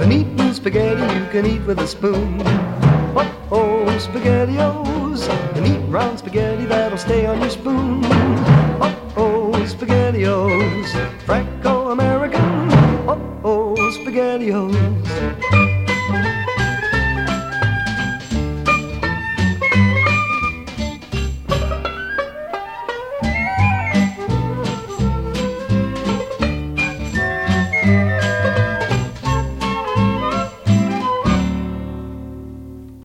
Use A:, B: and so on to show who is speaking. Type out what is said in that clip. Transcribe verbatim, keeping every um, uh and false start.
A: An eating spaghetti you can eat with a spoon. Oh, SpaghettiOs, an eat round spaghetti that'll stay on your spoon. Oh, SpaghettiOs, Franco-American. Oh, SpaghettiOs.